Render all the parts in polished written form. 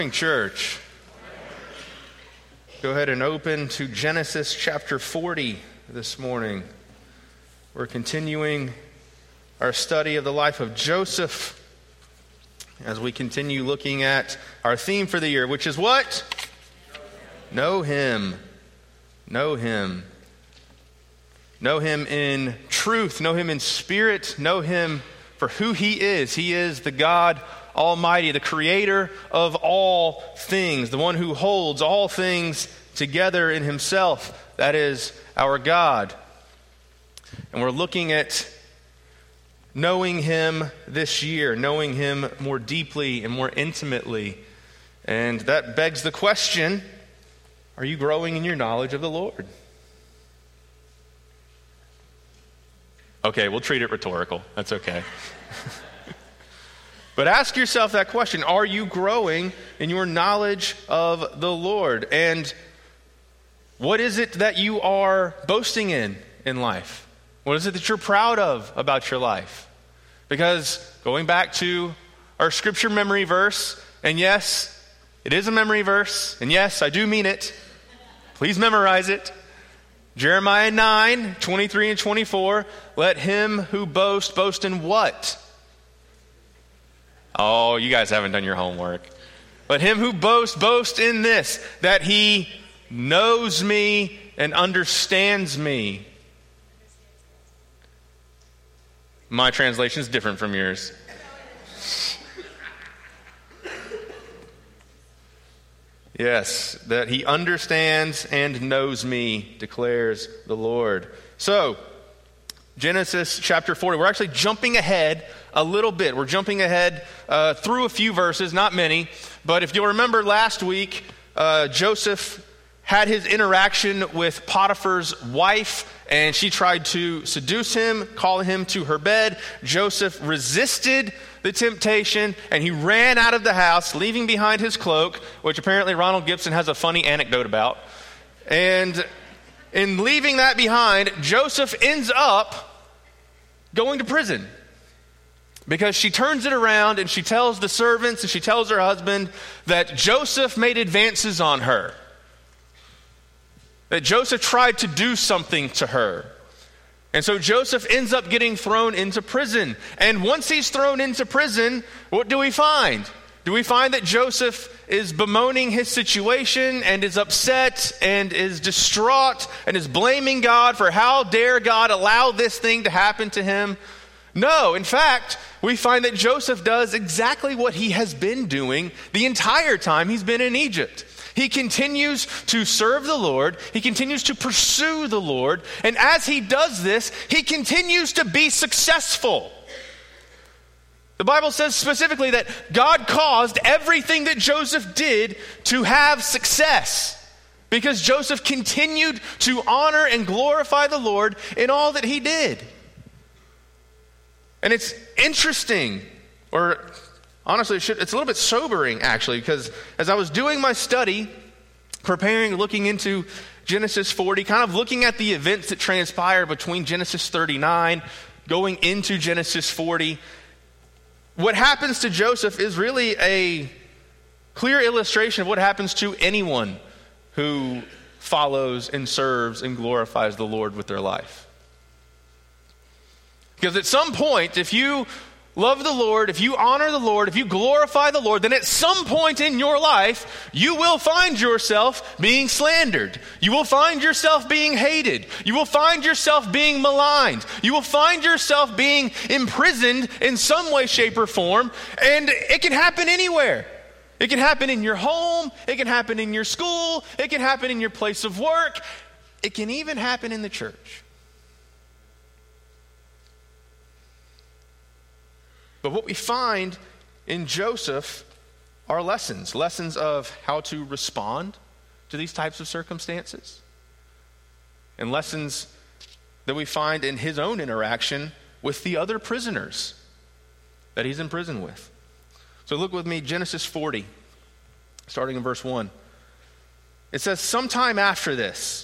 Church, go ahead and open to Genesis chapter 40 this morning. We're continuing our study of the life of Joseph as we continue looking at our theme for the year, which is what? Know him. Know him. Know him in truth. Know him in spirit. Know him for who he is. He is the God Almighty, the creator of all things, the one who holds all things together in himself. That is our God. And we're looking at knowing him this year, knowing him more deeply and more intimately. And that begs the question, are you growing in your knowledge of the Lord? Okay, we'll treat it rhetorical. That's okay. But ask yourself that question. Are you growing in your knowledge of the Lord? And what is it that you are boasting in life? What is it that you're proud of about your life? Because going back to our scripture memory verse, and yes, it is a memory verse, and yes, I do mean it. Please memorize it. Jeremiah 9, 23 and 24. Let him who boasts, boast in what? Oh, you guys haven't done your homework. Let him who boasts, boast in this, that he knows me and understands me. My translation is different from yours. Yes, that he understands and knows me, declares the Lord. So, Genesis chapter 40. We're actually jumping ahead a little bit. We're jumping ahead through a few verses, not many. But if you'll remember last week, Joseph had his interaction with Potiphar's wife, and she tried to seduce him, calling him to her bed. Joseph resisted the temptation, and he ran out of the house, leaving behind his cloak, which apparently Ronald Gibson has a funny anecdote about. And in leaving that behind, Joseph ends up going to prison. Because she turns it around and she tells the servants and she tells her husband that Joseph made advances on her. That Joseph tried to do something to her. And so Joseph ends up getting thrown into prison. And once he's thrown into prison, what do we find? Do we find that Joseph is bemoaning his situation and is upset and is distraught and is blaming God for how dare God allow this thing to happen to him? No, in fact, we find that Joseph does exactly what he has been doing the entire time he's been in Egypt. He continues to serve the Lord. He continues to pursue the Lord. And as he does this, he continues to be successful. The Bible says specifically that God caused everything that Joseph did to have success because Joseph continued to honor and glorify the Lord in all that he did. And it's interesting, or honestly, it's a little bit sobering actually, because as I was doing my study, preparing, looking into Genesis 40, kind of looking at the events that transpire between Genesis 39, going into Genesis 40, what happens to Joseph is really a clear illustration of what happens to anyone who follows and serves and glorifies the Lord with their life. Because at some point, if you love the Lord, if you honor the Lord, if you glorify the Lord, then at some point in your life, you will find yourself being slandered. You will find yourself being hated. You will find yourself being maligned. You will find yourself being imprisoned in some way, shape, or form. And it can happen anywhere. It can happen in your home. It can happen in your school. It can happen in your place of work. It can even happen in the church. But what we find in Joseph are lessons of how to respond to these types of circumstances, and lessons that we find in his own interaction with the other prisoners that he's in prison with. So look with me, Genesis 40, starting in verse 1. It says, sometime after this,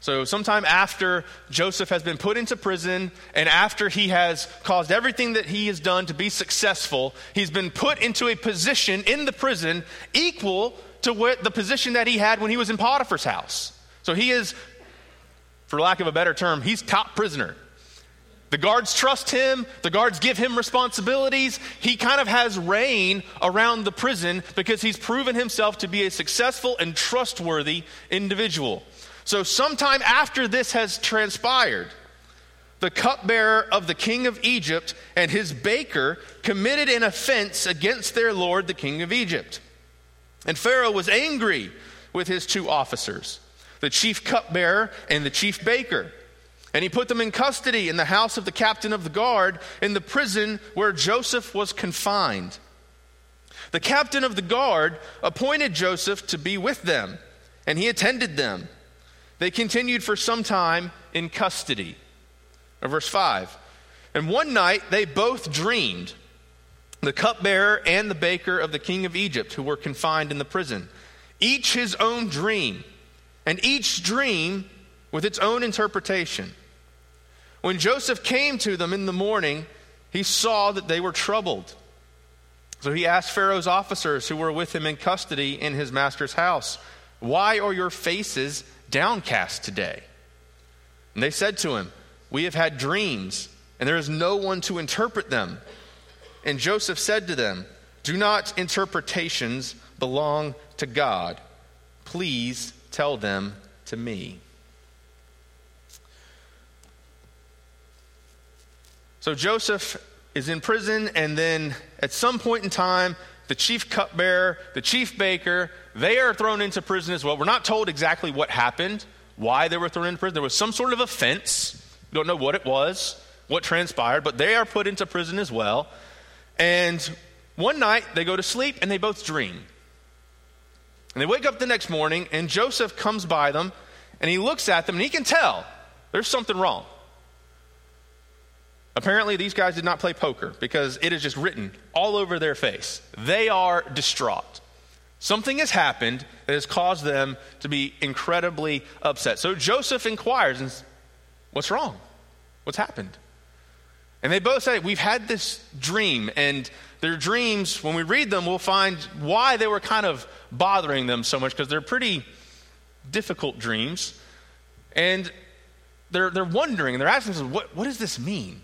So sometime after Joseph has been put into prison and after he has caused everything that he has done to be successful, he's been put into a position in the prison equal to the position that he had when he was in Potiphar's house. So he is, for lack of a better term, he's top prisoner. The guards trust him. The guards give him responsibilities. He kind of has reign around the prison because he's proven himself to be a successful and trustworthy individual. So sometime after this has transpired, the cupbearer of the king of Egypt and his baker committed an offense against their lord, the king of Egypt. And Pharaoh was angry with his two officers, the chief cupbearer and the chief baker. And he put them in custody in the house of the captain of the guard in the prison where Joseph was confined. The captain of the guard appointed Joseph to be with them, and he attended them. They continued for some time in custody. Verse 5. And one night they both dreamed, the cupbearer and the baker of the king of Egypt, who were confined in the prison, each his own dream, and each dream with its own interpretation. When Joseph came to them in the morning, he saw that they were troubled. So he asked Pharaoh's officers who were with him in custody in his master's house, "Why are your faces downcast today?" And they said to him, "We have had dreams, and there is no one to interpret them." And Joseph said to them, "Do not interpretations belong to God? Please tell them to me." So Joseph is in prison, and then at some point in time, the chief cupbearer, the chief baker, they are thrown into prison as well. We're not told exactly what happened, why they were thrown into prison. There was some sort of offense. We don't know what it was, what transpired, but they are put into prison as well. And one night, they go to sleep, and they both dream. And they wake up the next morning, and Joseph comes by them, and he looks at them, and he can tell there's something wrong. Apparently, these guys did not play poker because it is just written all over their face. They are distraught. Something has happened that has caused them to be incredibly upset. So Joseph inquires, "What's wrong? What's happened?" And they both say, "We've had this dream." And their dreams, when we read them, we'll find why they were kind of bothering them so much, because they're pretty difficult dreams. And they're wondering, and they're asking themselves, what does this mean?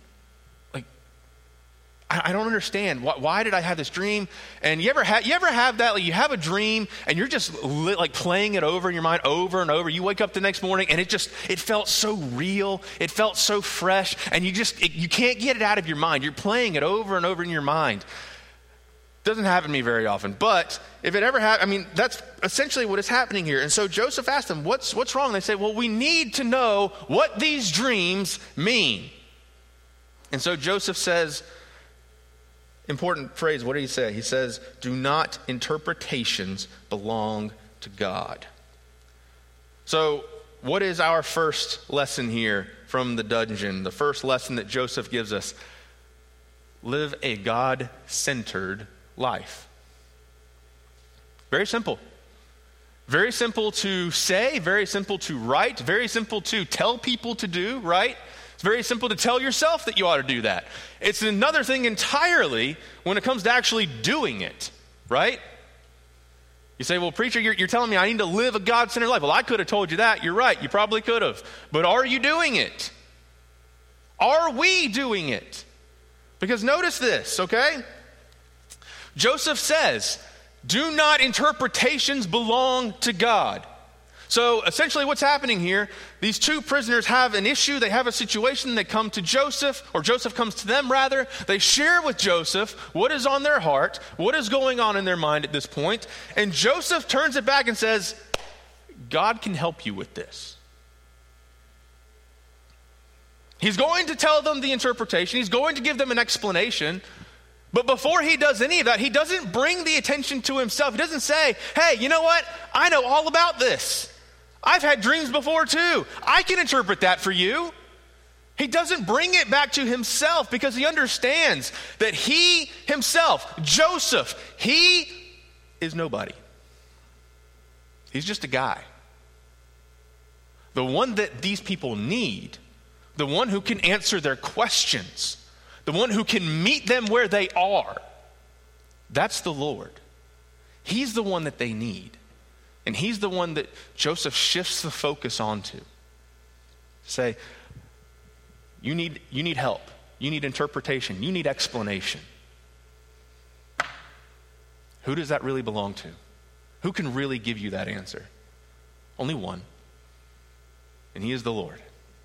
I don't understand. Why did I have this dream? And you ever have that? Like, you have a dream and you're just like playing it over in your mind over and over. You wake up the next morning and it felt so real. It felt so fresh, and you can't get it out of your mind. You're playing it over and over in your mind. Doesn't happen to me very often, but if it ever happened, that's essentially what is happening here. And so Joseph asked them, "What's wrong?" They say, "Well, we need to know what these dreams mean." And so Joseph says, important phrase, what did he say? He says, "Do not interpretations belong to God?" So what is our first lesson here from the dungeon? The first lesson that Joseph gives us: live a God-centered life. Very simple. Very simple to say, very simple to write, very simple to tell people to do, right? It's very simple to tell yourself that you ought to do that. It's another thing entirely when it comes to actually doing it, right? You say, "Well, preacher, you're telling me I need to live a God-centered life." Well, I could have told you that. You're right. You probably could have. But are you doing it? Are we doing it? Because notice this, okay? Joseph says, "Do not interpretations belong to God?" So essentially what's happening here, these two prisoners have an issue, they have a situation, they come to Joseph, or Joseph comes to them rather. They share with Joseph what is on their heart, what is going on in their mind at this point, and Joseph turns it back and says, "God can help you with this." He's going to tell them the interpretation, he's going to give them an explanation, but before he does any of that, he doesn't bring the attention to himself. He doesn't say, "Hey, you know what? I know all about this. I've had dreams before too. I can interpret that for you." He doesn't bring it back to himself because he understands that he himself, Joseph, he is nobody. He's just a guy. the one that these people need, the one who can answer their questions, the one who can meet them where they are, that's the Lord. He's the one that they need. And he's the one that Joseph shifts the focus onto. Say, you need help. You need interpretation. You need explanation. Who does that really belong to? Who can really give you that answer? Only one. And he is the Lord.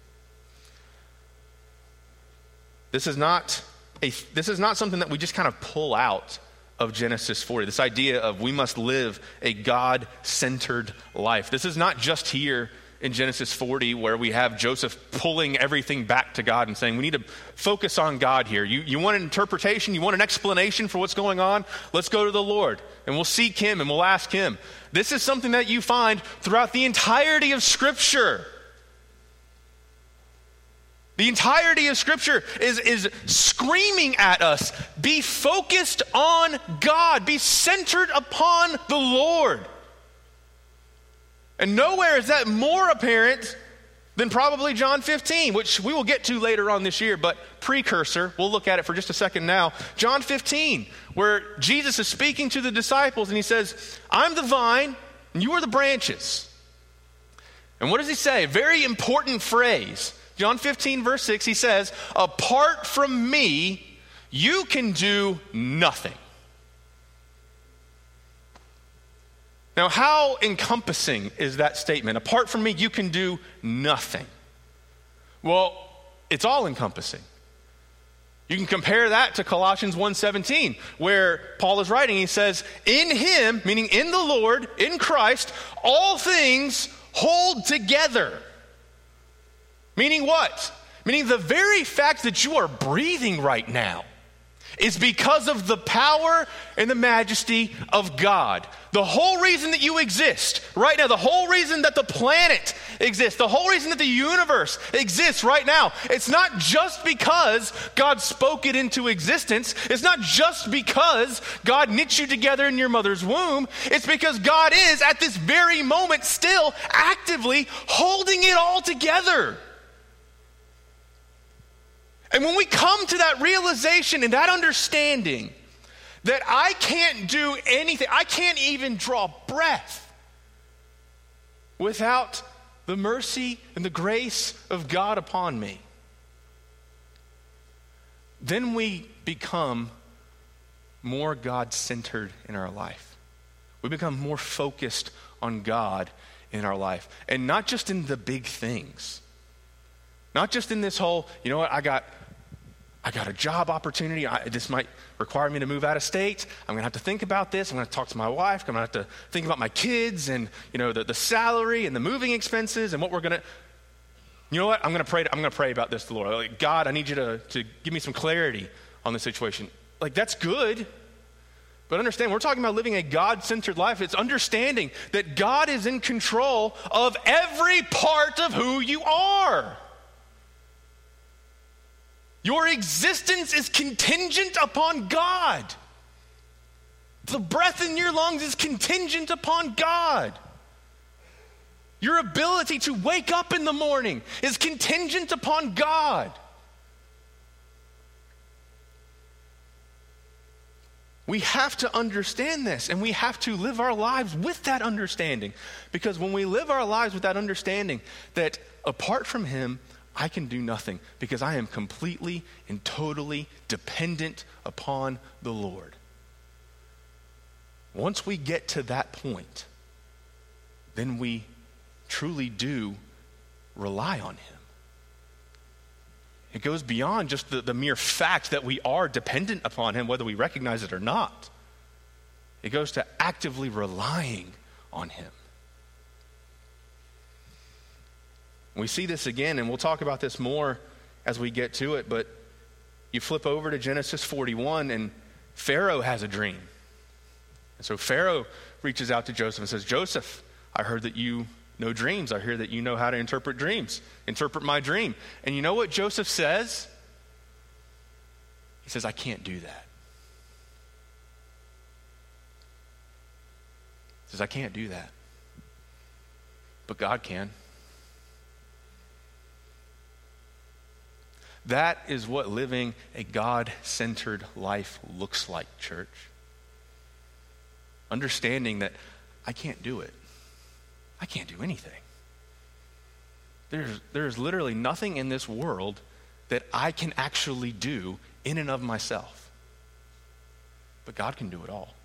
This is not something that we just kind of pull out of Genesis 40. This idea of we must live a God-centered life. This is not just here in Genesis 40 where we have Joseph pulling everything back to God and saying we need to focus on God here. You want an interpretation? You want an explanation for what's going on? Let's go to the Lord and we'll seek him and we'll ask him. This is something that you find throughout the entirety of Scripture. The entirety of Scripture is screaming at us, be focused on God, be centered upon the Lord. And nowhere is that more apparent than probably John 15, which we will get to later on this year, but precursor, we'll look at it for just a second now. John 15, where Jesus is speaking to the disciples and he says, I'm the vine and you are the branches. And what does he say? A very important phrase. John 15, verse 6, he says, apart from me, you can do nothing. Now, how encompassing is that statement? Apart from me, you can do nothing. Well, it's all encompassing. You can compare that to Colossians 1:17, where Paul is writing, he says, in him, meaning in the Lord, in Christ, all things hold together. Meaning what? Meaning the very fact that you are breathing right now is because of the power and the majesty of God. The whole reason that you exist right now, the whole reason that the planet exists, the whole reason that the universe exists right now, it's not just because God spoke it into existence. It's not just because God knit you together in your mother's womb. It's because God is at this very moment still actively holding it all together. And when we come to that realization and that understanding that I can't do anything, I can't even draw breath without the mercy and the grace of God upon me, then we become more God-centered in our life. We become more focused on God in our life. And not just in the big things. Not just in this whole, you know what, I got a job opportunity. This might require me to move out of state. I'm going to have to think about this. I'm going to talk to my wife. I'm going to have to think about my kids and, you know, the salary and the moving expenses and what we're going to. You know what? I'm going to pray about this to the Lord. Like, God, I need you to give me some clarity on the situation. Like, that's good. But understand, we're talking about living a God-centered life. It's understanding that God is in control of every part of who you are. Your existence is contingent upon God. The breath in your lungs is contingent upon God. Your ability to wake up in the morning is contingent upon God. We have to understand this, and we have to live our lives with that understanding. Because when we live our lives with that understanding that apart from Him, I can do nothing because I am completely and totally dependent upon the Lord. Once we get to that point, then we truly do rely on Him. It goes beyond just the mere fact that we are dependent upon Him, whether we recognize it or not. It goes to actively relying on Him. We see this again, and we'll talk about this more as we get to it, but you flip over to Genesis 41, and Pharaoh has a dream. And so Pharaoh reaches out to Joseph and says, Joseph, I heard that you know dreams. I hear that you know how to interpret dreams. Interpret my dream. And you know what Joseph says? He says, I can't do that. He says, I can't do that. But God can. That is what living a God-centered life looks like, church. Understanding that I can't do it. I can't do anything. There's literally nothing in this world that I can actually do in and of myself. But God can do it all.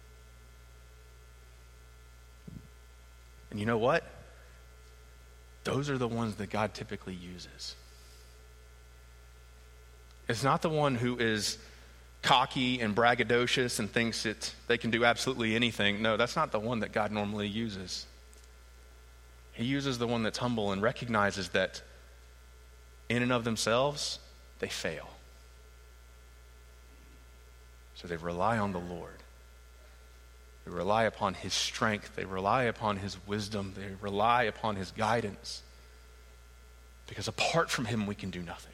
And you know what? Those are the ones that God typically uses. It's not the one who is cocky and braggadocious and thinks that they can do absolutely anything. No, that's not the one that God normally uses. He uses the one that's humble and recognizes that in and of themselves, they fail. So they rely on the Lord. They rely upon his strength. They rely upon his wisdom. They rely upon his guidance. Because apart from him, we can do nothing.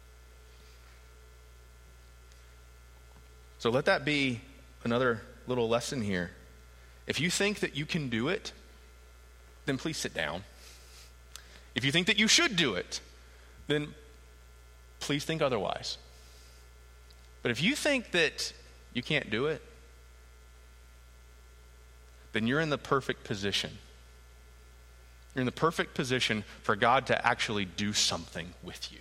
So let that be another little lesson here. If you think that you can do it, then please sit down. If you think that you should do it, then please think otherwise. But if you think that you can't do it, then you're in the perfect position. You're in the perfect position for God to actually do something with you.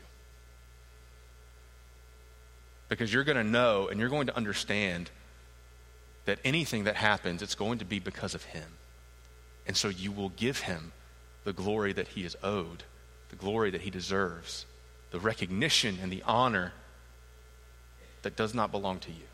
Because you're going to know and you're going to understand that anything that happens, it's going to be because of him. And so you will give him the glory that he is owed, the glory that he deserves, the recognition and the honor that does not belong to you.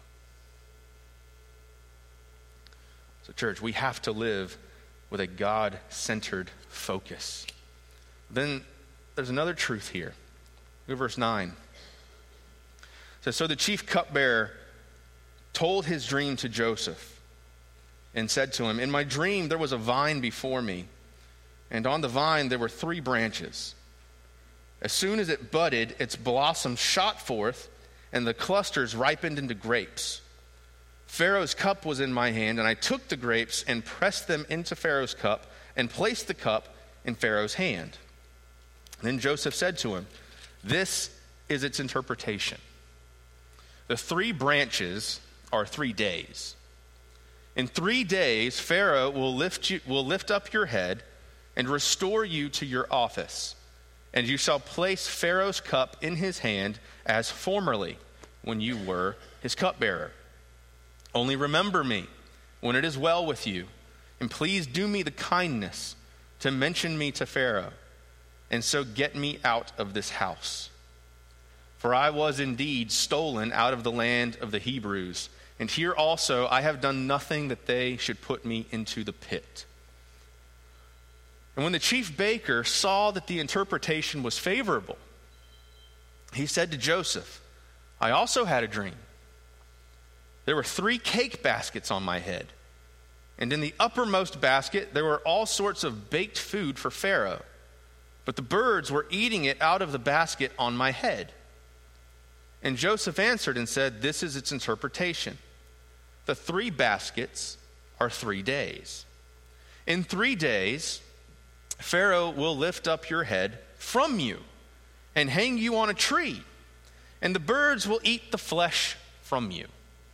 So church, we have to live with a God-centered focus. Then there's another truth here. Look at verse 9. It says, so the chief cupbearer told his dream to Joseph and said to him, in my dream there was a vine before me, and on the vine there were 3 branches. As soon as it budded, its blossoms shot forth, and the clusters ripened into grapes. Pharaoh's cup was in my hand, and I took the grapes and pressed them into Pharaoh's cup and placed the cup in Pharaoh's hand. Then Joseph said to him, this is its interpretation. The 3 branches are 3 days. In 3 days, Pharaoh will lift up your head and restore you to your office, and you shall place Pharaoh's cup in his hand as formerly when you were his cupbearer. Only remember me when it is well with you, and please do me the kindness to mention me to Pharaoh, and so get me out of this house. For I was indeed stolen out of the land of the Hebrews, and here also I have done nothing that they should put me into the pit. And when the chief baker saw that the interpretation was favorable, he said to Joseph, I also had a dream. There were 3 cake baskets on my head, and in the uppermost basket there were all sorts of baked food for Pharaoh, but the birds were eating it out of the basket on my head. And Joseph answered and said, this is its interpretation. The 3 baskets are 3 days. In 3 days, Pharaoh will lift up your head from you and hang you on a tree, and the birds will eat the flesh from you.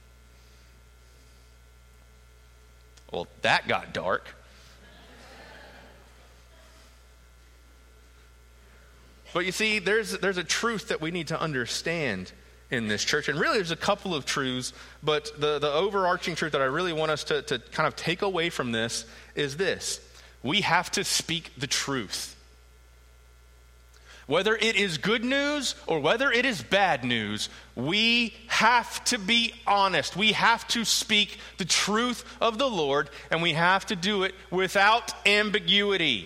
Well, that got dark. But you see, there's a truth that we need to understand in this church. And really, there's a couple of truths, but the overarching truth that I really want us to kind of take away from this is this. We have to speak the truth. Whether it is good news or whether it is bad news, we have to be honest. We have to speak the truth of the Lord, and we have to do it without ambiguity.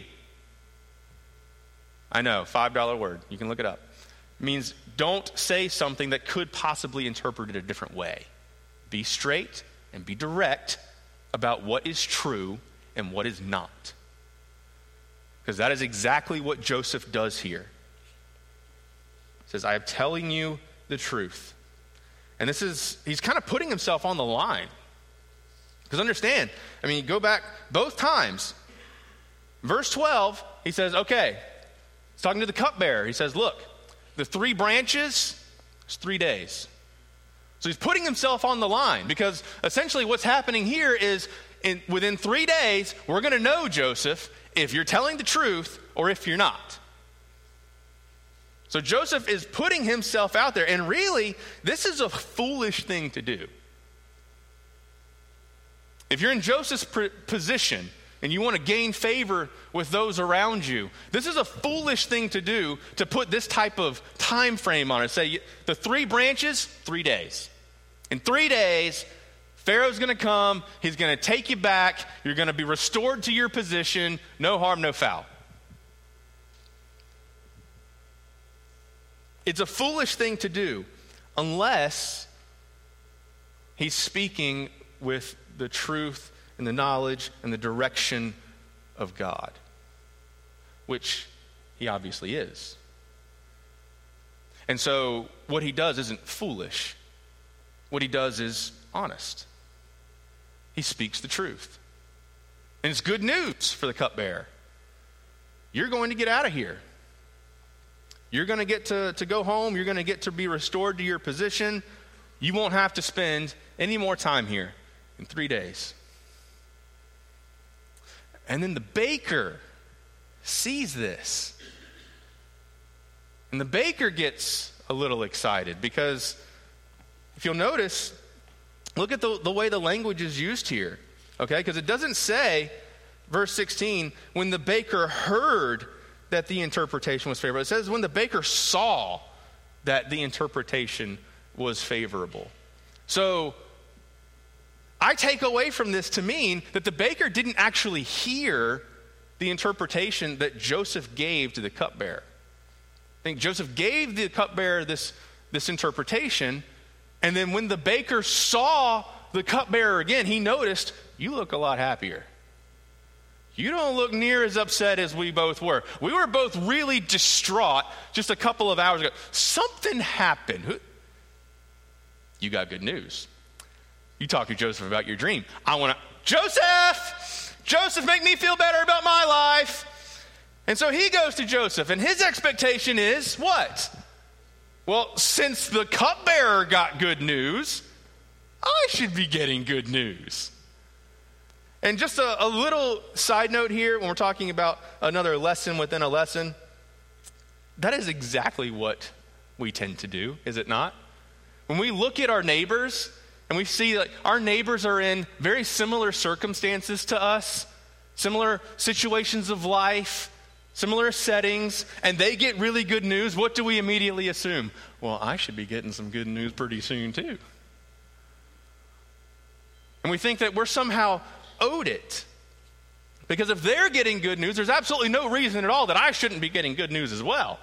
I know, $5 word. You can look it up. It means don't say something that could possibly interpret it a different way. Be straight and be direct about what is true and what is not. Because that is exactly what Joseph does here. He says, I am telling you the truth. And he's kind of putting himself on the line. Because understand, go back both times. Verse 12, he says, okay, he's talking to the cupbearer. He says, look, the 3 branches is 3 days. So he's putting himself on the line, because essentially what's happening here is within 3 days, we're going to know, Joseph, if you're telling the truth or if you're not. So Joseph is putting himself out there, and really, this is a foolish thing to do. If you're in Joseph's position and you want to gain favor with those around you, this is a foolish thing to do, to put this type of time frame on it. Say, the 3 branches, 3 days. In 3 days, Pharaoh's going to come, he's going to take you back, you're going to be restored to your position, no harm, no foul. It's a foolish thing to do unless he's speaking with the truth and the knowledge and the direction of God, which he obviously is. And so what he does isn't foolish. What he does is honest. He speaks the truth. And it's good news for the cupbearer. You're going to get out of here. You're going to get to go home. You're going to get to be restored to your position. You won't have to spend any more time here in 3 days. And then the baker sees this. And the baker gets a little excited, because if you'll notice, look at the way the language is used here. Okay? Because it doesn't say, verse 16, when the baker heard that the interpretation was favorable. It says when the baker saw that the interpretation was favorable. So I take away from this to mean that the baker didn't actually hear the interpretation that Joseph gave to the cupbearer. I think Joseph gave the cupbearer this interpretation, and then when the baker saw the cupbearer again, he noticed, you look a lot happier. You don't look near as upset as we both were. We were both really distraught just a couple of hours ago. Something happened. You got good news. You talk to Joseph about your dream. Joseph, make me feel better about my life. And so he goes to Joseph, and his expectation is what? Well, since the cupbearer got good news, I should be getting good news. And just a little side note here, when we're talking about another lesson within a lesson, that is exactly what we tend to do, is it not? When we look at our neighbors and we see that our neighbors are in very similar circumstances to us, similar situations of life, similar settings, and they get really good news, what do we immediately assume? Well, I should be getting some good news pretty soon too. And we think that we're somehow owed it. Because if they're getting good news, there's absolutely no reason at all that I shouldn't be getting good news as well.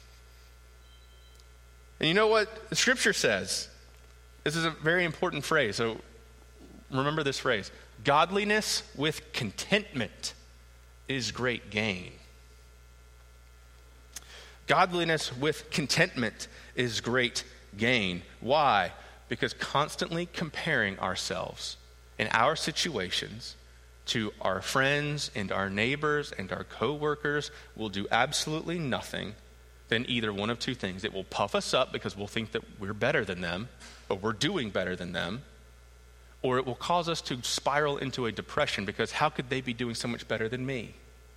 And you know what the scripture says? This is a very important phrase, so remember this phrase. Godliness with contentment is great gain. Godliness with contentment is great gain. Why? Because constantly comparing ourselves in our situations to our friends and our neighbors and our co-workers will do absolutely nothing than either one of two things. It will puff us up because we'll think that we're better than them, or we're doing better than them, or it will cause us to spiral into a depression because how could they be doing so much better than me?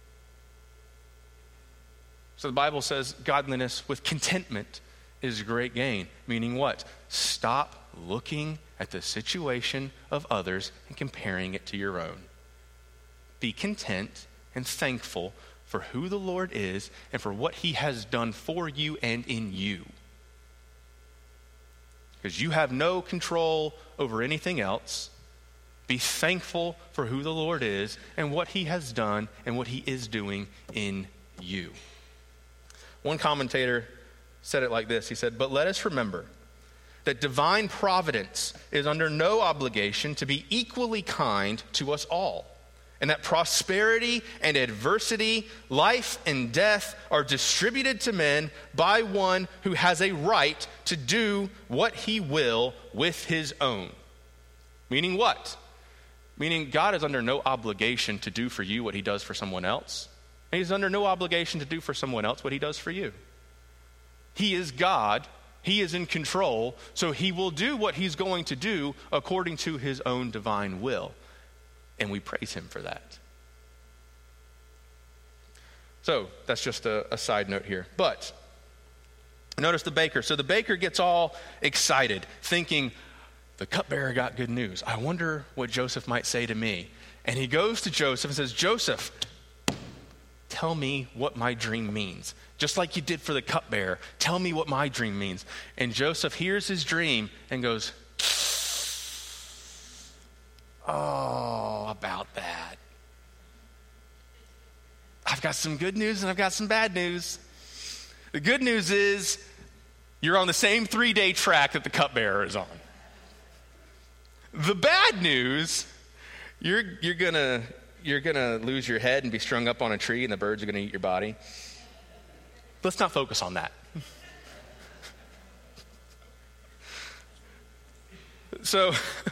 So the Bible says godliness with contentment is great gain, meaning what? Stop looking at the situation of others and comparing it to your own. Be content and thankful for who the Lord is and for what he has done for you and in you. Because you have no control over anything else. Be thankful for who the Lord is and what he has done and what he is doing in you. One commentator said it like this. He said, "But let us remember that divine providence is under no obligation to be equally kind to us all, and that prosperity and adversity, life and death are distributed to men by one who has a right to do what he will with his own." Meaning what? Meaning God is under no obligation to do for you what he does for someone else. And he's under no obligation to do for someone else what he does for you. He is God. He is in control. So he will do what he's going to do according to his own divine will. And we praise him for that. So that's just a side note here. But notice the baker. So the baker gets all excited, thinking, the cupbearer got good news. I wonder what Joseph might say to me. And he goes to Joseph and says, Joseph, tell me what my dream means. Just like you did for the cupbearer, tell me what my dream means. And Joseph hears his dream and goes, oh, about that. I've got some good news and I've got some bad news. The good news is you're on the same 3-day track that the cupbearer is on. The bad news, you're gonna lose your head and be strung up on a tree and the birds are gonna eat your body. Let's not focus on that. So,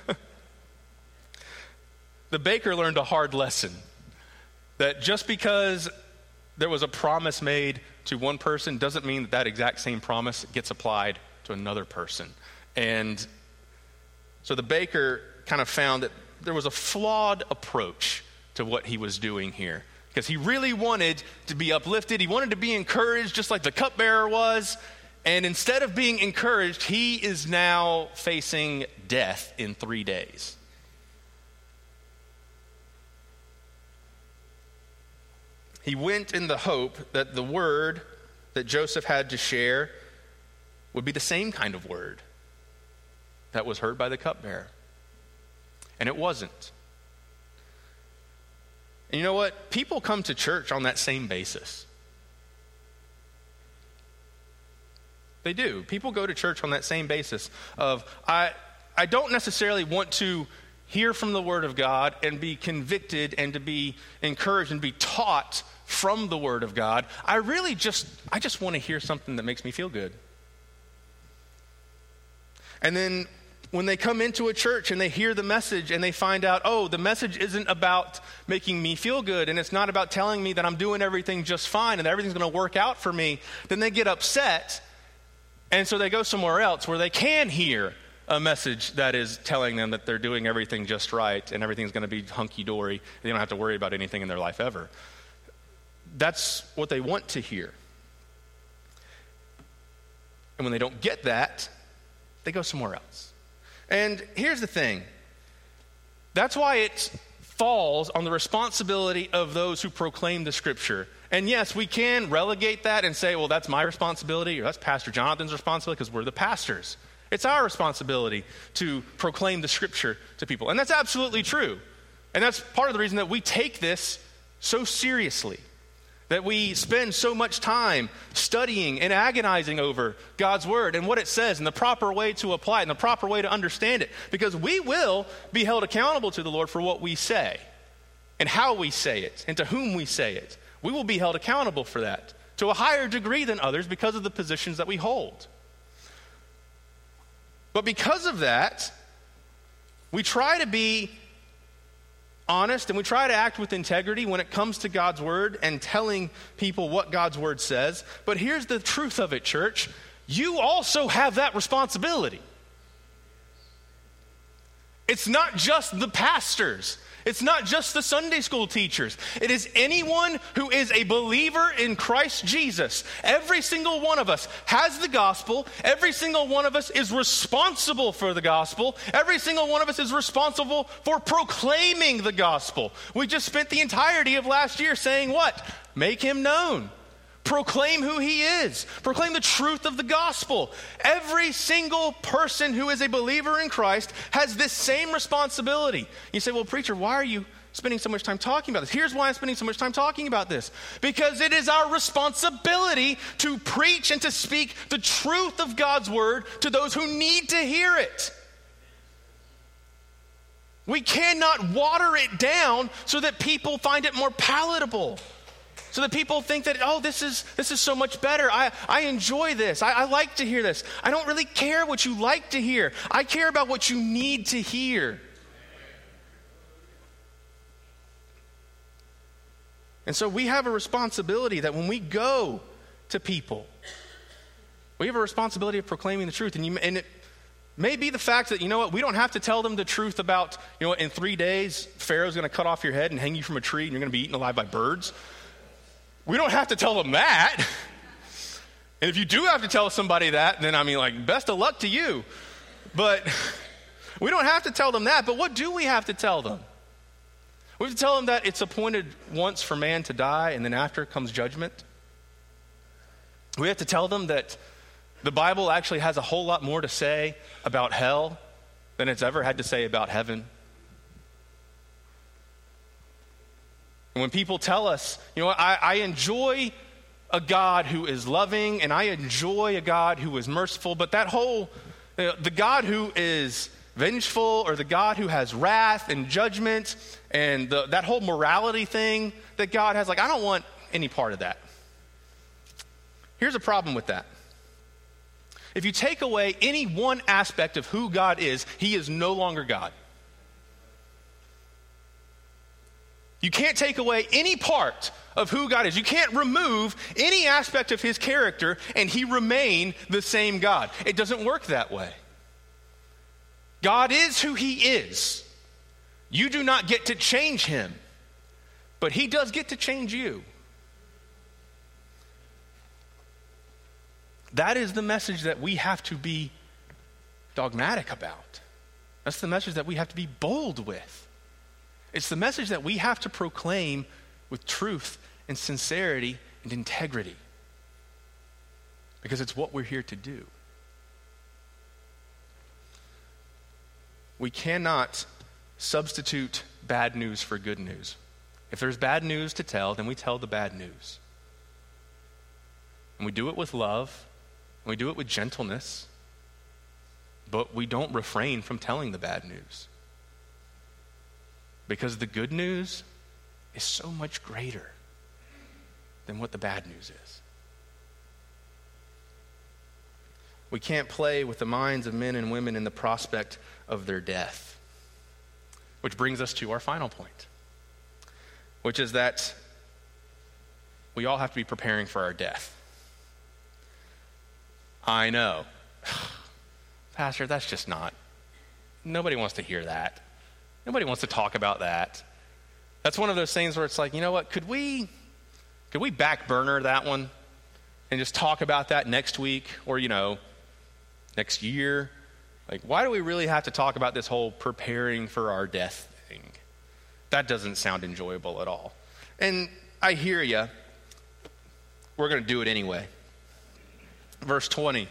the baker learned a hard lesson. That just because there was a promise made to one person doesn't mean that exact same promise gets applied to another person. And so the baker kind of found that there was a flawed approach to what he was doing here. Because he really wanted to be uplifted. He wanted to be encouraged just like the cupbearer was. And instead of being encouraged, he is now facing death in 3 days. He went in the hope that the word that Joseph had to share would be the same kind of word that was heard by the cupbearer. And it wasn't. And you know what? People come to church on that same basis. They do. People go to church on that same basis of, I don't necessarily want to hear from the Word of God and be convicted and to be encouraged and be taught from the Word of God. I just want to hear something that makes me feel good. And then when they come into a church and they hear the message and they find out, oh, the message isn't about making me feel good and it's not about telling me that I'm doing everything just fine and that everything's going to work out for me, then they get upset. And so they go somewhere else where they can hear a message that is telling them that they're doing everything just right and everything's going to be hunky-dory. They don't have to worry about anything in their life ever. That's what they want to hear. And when they don't get that, they go somewhere else. And here's the thing. That's why it falls on the responsibility of those who proclaim the Scripture. And yes, we can relegate that and say, well, that's my responsibility or that's Pastor Jonathan's responsibility because we're the pastors. It's our responsibility to proclaim the Scripture to people. And that's absolutely true. And that's part of the reason that we take this so seriously. That we spend so much time studying and agonizing over God's Word and what it says and the proper way to apply it and the proper way to understand it. Because we will be held accountable to the Lord for what we say and how we say it and to whom we say it. We will be held accountable for that to a higher degree than others because of the positions that we hold. But because of that, we try to be honest and we try to act with integrity when it comes to God's Word and telling people what God's Word says. But here's the truth of it, church. You also have that responsibility. It's not just the pastors. It's not just the Sunday school teachers. It is anyone who is a believer in Christ Jesus. Every single one of us has the gospel. Every single one of us is responsible for the gospel. Every single one of us is responsible for proclaiming the gospel. We just spent the entirety of last year saying what? Make him known. Proclaim who he is. Proclaim the truth of the gospel. Every single person who is a believer in Christ has this same responsibility. You say, well, preacher, why are you spending so much time talking about this? Here's why I'm spending so much time talking about this. Because it is our responsibility to preach and to speak the truth of God's Word to those who need to hear it. We cannot water it down so that people find it more palatable. So that people think that, oh, this is so much better. I enjoy this. I like to hear this. I don't really care what you like to hear. I care about what you need to hear. And so we have a responsibility that when we go to people, We have a responsibility of proclaiming the truth. And it may be the fact that, we don't have to tell them the truth about, in 3 days, Pharaoh's going to cut off your head and hang you from a tree and you're going to be eaten alive by birds. We don't have to tell them that. And if you do have to tell somebody that, then best of luck to you. But we don't have to tell them that. But what do we have to tell them? We have to tell them that it's appointed once for man to die, and then after comes judgment. We have to tell them that the Bible actually has a whole lot more to say about hell than it's ever had to say about heaven. And when people tell us, I enjoy a God who is loving, and I enjoy a God who is merciful, but that whole, the God who is vengeful, or the God who has wrath and judgment, and that whole morality thing that God has, I don't want any part of that. Here's a problem with that. If you take away any one aspect of who God is, he is no longer God. You can't take away any part of who God is. You can't remove any aspect of his character and he remain the same God. It doesn't work that way. God is who he is. You do not get to change him, but he does get to change you. That is the message that we have to be dogmatic about. That's the message that we have to be bold with. It's the message that we have to proclaim with truth and sincerity and integrity, because it's what we're here to do. We cannot substitute bad news for good news. If there's bad news to tell, then we tell the bad news. And we do it with love, and we do it with gentleness, but we don't refrain from telling the bad news. Because the good news is so much greater than what the bad news is. We can't play with the minds of men and women in the prospect of their death. Which brings us to our final point, which is that we all have to be preparing for our death. I know. Pastor, that's just not. Nobody wants to hear that. Nobody wants to talk about that. That's one of those things where it's like, you know what, could we back burner that one and just talk about that next week or, next year? Why do we really have to talk about this whole preparing for our death thing? That doesn't sound enjoyable at all. And I hear you. We're going to do it anyway. Verse 20.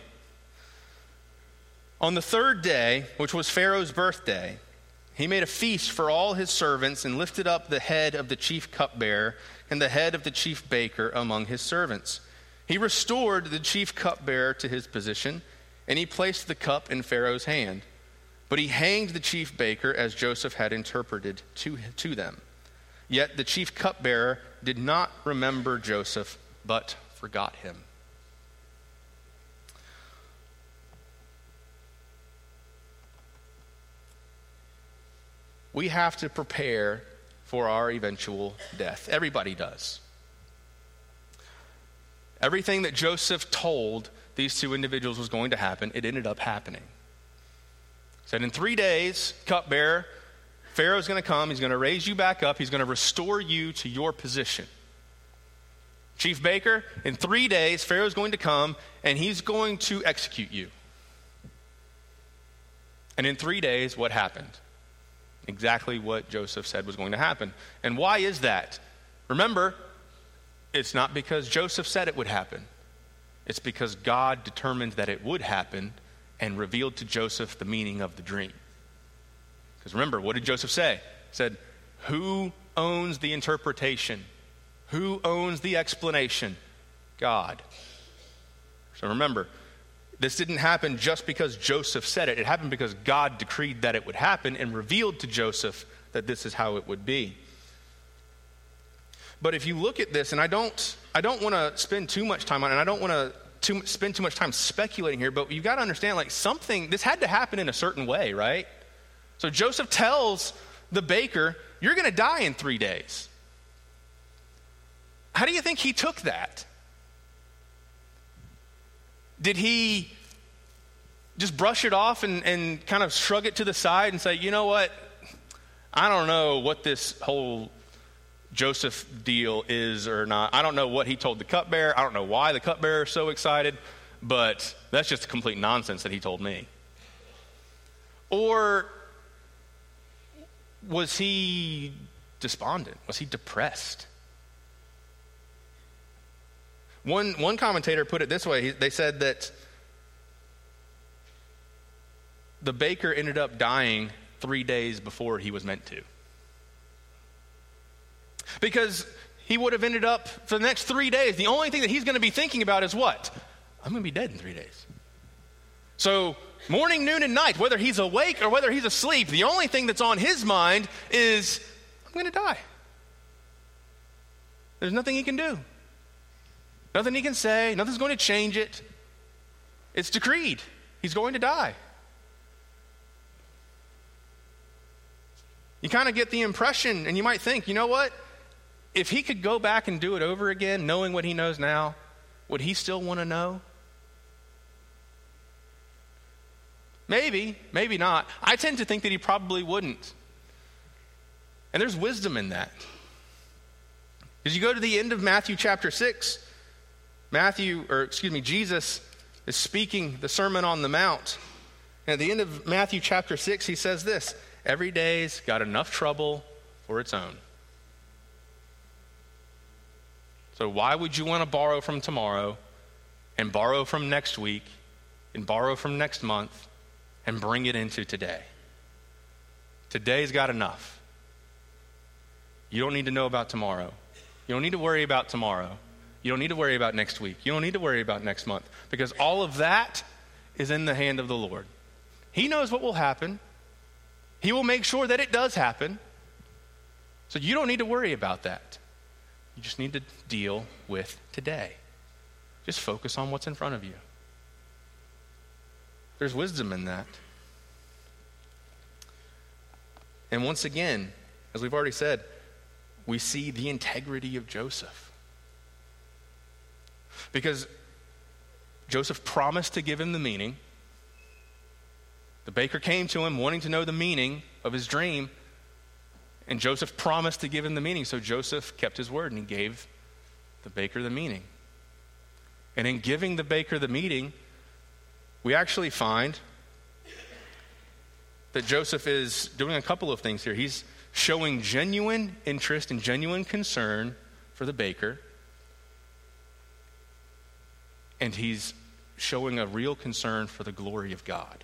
On the third day, which was Pharaoh's birthday, he made a feast for all his servants and lifted up the head of the chief cupbearer and the head of the chief baker among his servants. He restored the chief cupbearer to his position, and he placed the cup in Pharaoh's hand. But he hanged the chief baker as Joseph had interpreted to them. Yet the chief cupbearer did not remember Joseph, but forgot him. We have to prepare for our eventual death. Everybody does. Everything that Joseph told these two individuals was going to happen, it ended up happening. He said, in 3 days, cupbearer, Pharaoh's going to come, he's going to raise you back up, he's going to restore you to your position. Chief baker, in 3 days, Pharaoh's going to come, and he's going to execute you. And in 3 days, what happened? Exactly what Joseph said was going to happen. And why is that? Remember, it's not because Joseph said it would happen. It's because God determined that it would happen and revealed to Joseph the meaning of the dream. Because remember, what did Joseph say? He said, who owns the interpretation? Who owns the explanation? God. So remember, this didn't happen just because Joseph said it. It happened because God decreed that it would happen and revealed to Joseph that this is how it would be. But if you look at this, and I don't want to spend too much time on it, and I don't want to spend too much time speculating here, but you've got to understand, this had to happen in a certain way, right? So Joseph tells the baker, you're going to die in 3 days. How do you think he took that? Did he just brush it off and kind of shrug it to the side and say, you know what? I don't know what this whole Joseph deal is or not. I don't know what he told the cupbearer. I don't know why the cupbearer is so excited, but that's just complete nonsense that he told me. Or was he despondent? Was he depressed? One commentator put it this way. They said that the baker ended up dying 3 days before he was meant to. Because he would have ended up, for the next 3 days, the only thing that he's going to be thinking about is what? I'm going to be dead in 3 days. So morning, noon, and night, whether he's awake or whether he's asleep, the only thing that's on his mind is, I'm going to die. There's nothing he can do. Nothing he can say. Nothing's going to change it. It's decreed. He's going to die. You kind of get the impression, and you might think, you know what? If he could go back and do it over again, knowing what he knows now, would he still want to know? Maybe, maybe not. I tend to think that he probably wouldn't. And there's wisdom in that. As you go to the end of Matthew chapter 6, Jesus is speaking the Sermon on the Mount. And at the end of Matthew chapter 6, he says this, every day's got enough trouble for its own. So why would you want to borrow from tomorrow and borrow from next week and borrow from next month and bring it into today? Today's got enough. You don't need to know about tomorrow. You don't need to worry about tomorrow. You don't need to worry about next week. You don't need to worry about next month, because all of that is in the hand of the Lord. He knows what will happen. He will make sure that it does happen. So you don't need to worry about that. You just need to deal with today. Just focus on what's in front of you. There's wisdom in that. And once again, as we've already said, we see the integrity of Joseph. Because Joseph promised to give him the meaning. The baker came to him wanting to know the meaning of his dream, and Joseph promised to give him the meaning. So Joseph kept his word, and he gave the baker the meaning. And in giving the baker the meaning, we actually find that Joseph is doing a couple of things here. He's showing genuine interest and genuine concern for the baker, and he's showing a real concern for the glory of God.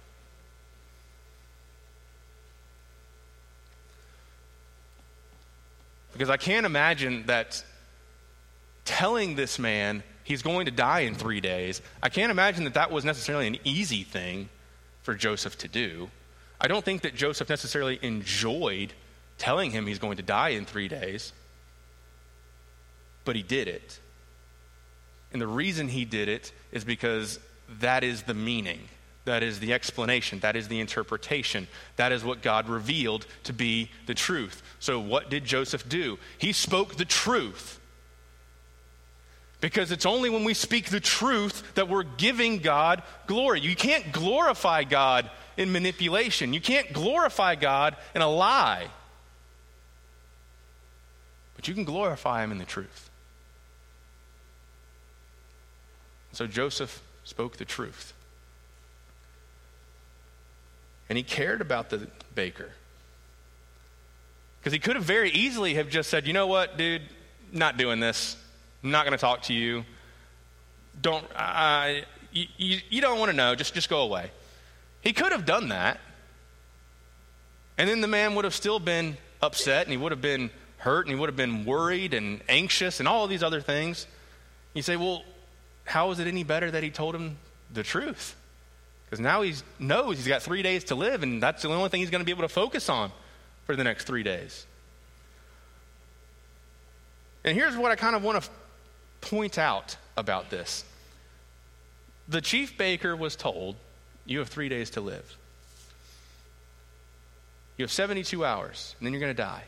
Because I can't imagine that telling this man he's going to die in 3 days, I can't imagine that that was necessarily an easy thing for Joseph to do. I don't think that Joseph necessarily enjoyed telling him he's going to die in 3 days, but he did it. And the reason he did it is because that is the meaning. That is the explanation. That is the interpretation. That is what God revealed to be the truth. So what did Joseph do? He spoke the truth. Because it's only when we speak the truth that we're giving God glory. You can't glorify God in manipulation. You can't glorify God in a lie. But you can glorify him in the truth. So Joseph spoke the truth. And he cared about the baker. Because he could have very easily have just said, you know what, dude, not doing this. I'm not going to talk to you. You don't want to know. Just go away. He could have done that. And then the man would have still been upset, and he would have been hurt, and he would have been worried and anxious and all of these other things. You say, well, how is it any better that he told him the truth? Because now he knows he's got 3 days to live, and that's the only thing he's going to be able to focus on for the next 3 days. And here's what I kind of want to point out about this. The chief baker was told, you have 3 days to live. You have 72 hours, and then you're going to die.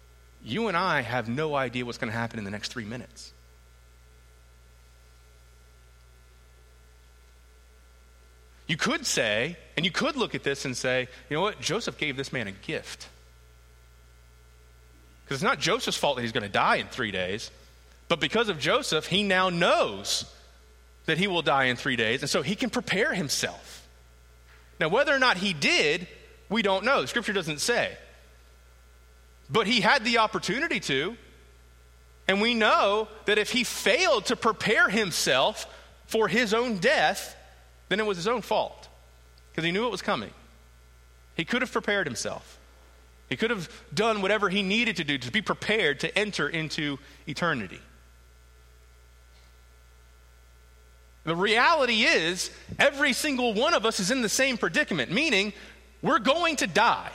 You and I have no idea what's going to happen in the next 3 minutes. You could say, and you could look at this and say, you know what? Joseph gave this man a gift. Because it's not Joseph's fault that he's going to die in 3 days. But because of Joseph, he now knows that he will die in 3 days. And so he can prepare himself. Now, whether or not he did, we don't know. The scripture doesn't say. But he had the opportunity to. And we know that if he failed to prepare himself for his own death, then it was his own fault. Because he knew it was coming. He could have prepared himself. He could have done whatever he needed to do to be prepared to enter into eternity. The reality is, every single one of us is in the same predicament, meaning we're going to die.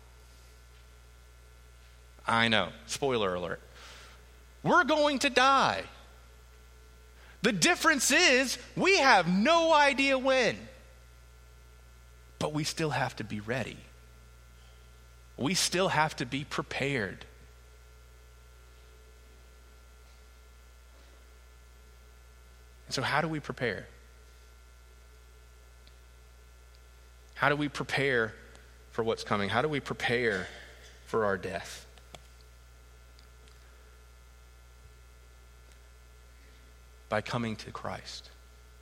I know, spoiler alert. We're going to die. The difference is, we have no idea when. But we still have to be ready. We still have to be prepared. And so how do we prepare? How do we prepare for what's coming? How do we prepare for our death? By coming to Christ.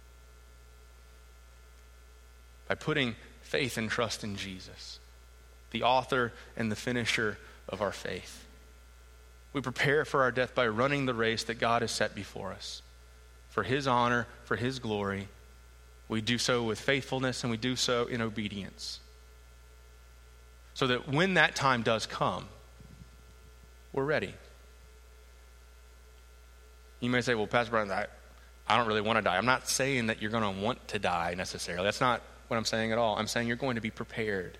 By putting faith and trust in Jesus, the author and the finisher of our faith. We prepare for our death by running the race that God has set before us. For his honor, for his glory. We do so with faithfulness and we do so in obedience. So that when that time does come, we're ready. You may say, well, Pastor Brian, I don't really want to die. I'm not saying that you're going to want to die necessarily. That's not what I'm saying at all. I'm saying you're going to be prepared.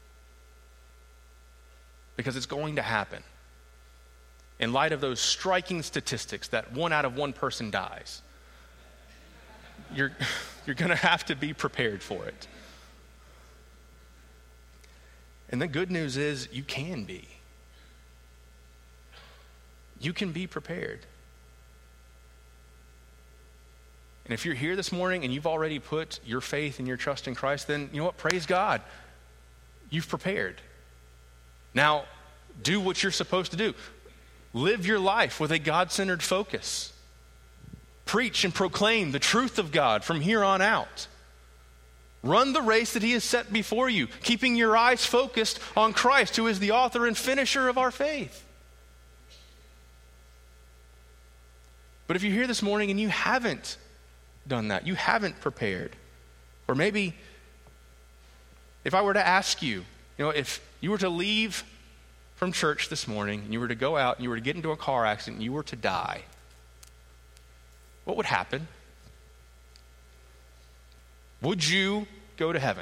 Because it's going to happen. In light of those striking statistics that 1 out of 1 person dies, you're going to have to be prepared for it. And the good news is you can be. You can be prepared. And if you're here this morning and you've already put your faith and your trust in Christ, then you know what? Praise God. You've prepared. Now, do what you're supposed to do. Live your life with a God-centered focus. Preach and proclaim the truth of God from here on out. Run the race that he has set before you, keeping your eyes focused on Christ, who is the author and finisher of our faith. But if you're here this morning and you haven't done that, you haven't prepared, or maybe if I were to ask you, if you were to leave from church this morning and you were to go out and you were to get into a car accident and you were to die, what would happen? Would you go to heaven?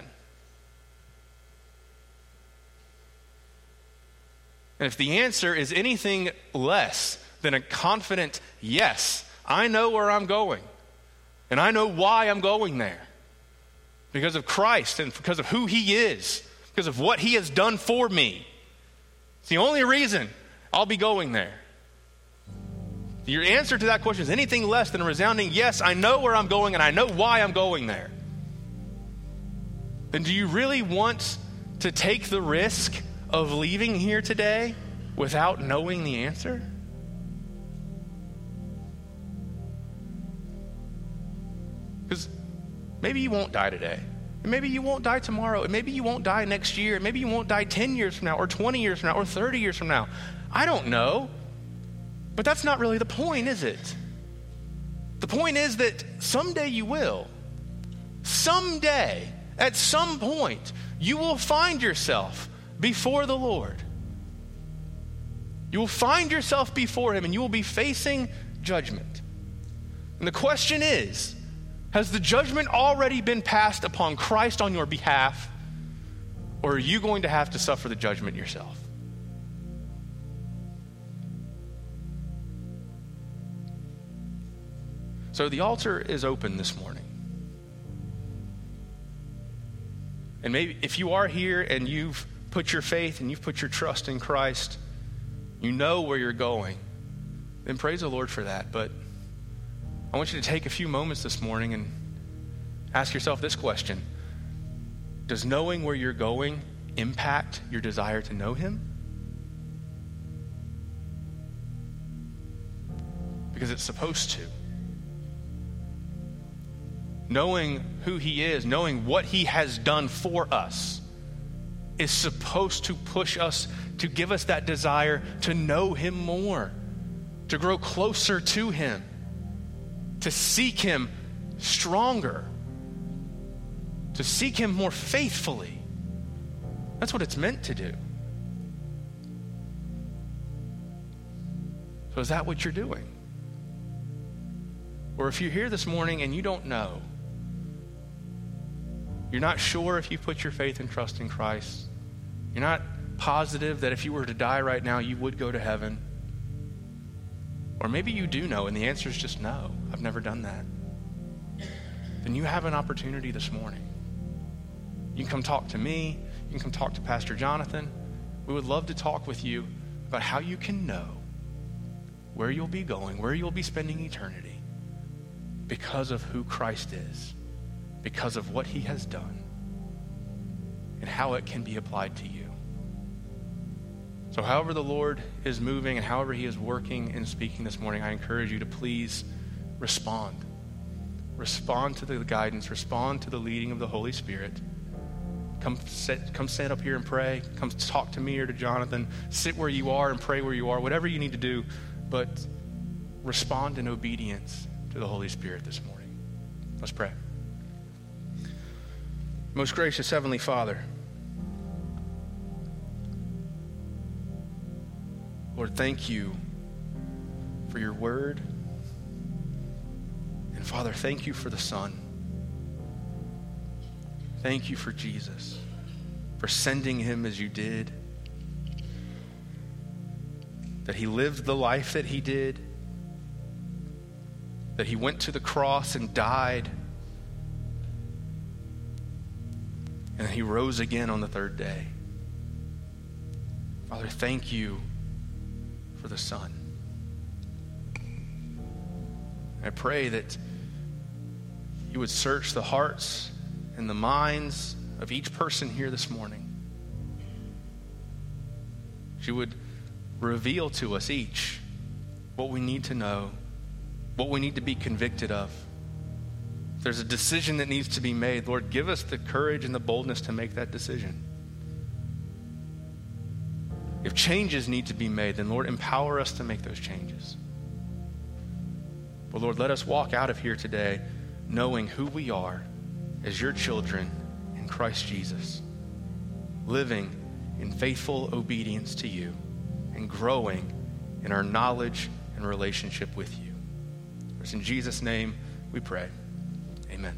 And if the answer is anything less than a confident yes, I know where I'm going, and I know why I'm going there. Because of Christ and because of who he is, because of what he has done for me. It's the only reason I'll be going there. If your answer to that question is anything less than a resounding yes, I know where I'm going and I know why I'm going there, then do you really want to take the risk of leaving here today without knowing the answer? Because maybe you won't die today. And maybe you won't die tomorrow. And maybe you won't die next year. And maybe you won't die 10 years from now or 20 years from now or 30 years from now. I don't know. But that's not really the point, is it? The point is that someday you will. Someday, at some point, you will find yourself before the Lord. You will find yourself before him and you will be facing judgment. And the question is, has the judgment already been passed upon Christ on your behalf, or are you going to have to suffer the judgment yourself? So the altar is open this morning. And maybe if you are here and you've put your faith and you've put your trust in Christ, you know where you're going, then praise the Lord for that. But I want you to take a few moments this morning and ask yourself this question. Does knowing where you're going impact your desire to know him? Because it's supposed to. Knowing who he is, knowing what he has done for us, is supposed to push us, to give us that desire to know him more, to grow closer to him, to seek him stronger, to seek him more faithfully. That's what it's meant to do. So is that what you're doing? Or if you're here this morning and you don't know, you're not sure if you put your faith and trust in Christ, you're not positive that if you were to die right now, you would go to heaven, or maybe you do know and the answer is just no, I've never done that, then you have an opportunity this morning. You can come talk to me, you can come talk to Pastor Jonathan. We would love to talk with you about how you can know where you'll be going, where you'll be spending eternity because of who Christ is, because of what he has done, and how it can be applied to you. So however the Lord is moving and however he is working and speaking this morning, I encourage you to please respond. Respond to the guidance, respond to the leading of the Holy Spirit. Come stand up here and pray. Come talk to me or to Jonathan. Sit where you are and pray where you are, whatever you need to do, but respond in obedience to the Holy Spirit this morning. Let's pray. Most gracious Heavenly Father, Lord, thank you for your word. And Father, thank you for the Son. Thank you for Jesus, for sending him as you did, that he lived the life that he did, that he went to the cross and died, and he rose again on the third day. Father, thank you for the Son. I pray that you would search the hearts and the minds of each person here this morning. You would reveal to us each what we need to know, what we need to be convicted of. If there's a decision that needs to be made, Lord, give us the courage and the boldness to make that decision. If changes need to be made, then Lord, empower us to make those changes. But Lord, let us walk out of here today knowing who we are as your children in Christ Jesus, living in faithful obedience to you and growing in our knowledge and relationship with you. It's in Jesus' name we pray. Amen.